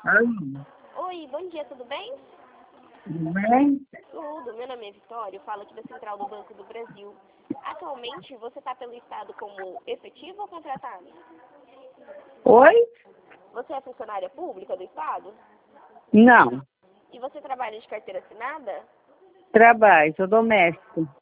Oi, Oi, bom dia, tudo bem? tudo bem? Tudo, meu nome é Vitória, eu falo aqui da Central do Banco do Brasil. Atualmente, você está pelo Estado como efetivo ou contratado? Oi? Você é funcionária pública do Estado? Não, E você trabalha de carteira assinada? trabalho, sou doméstico.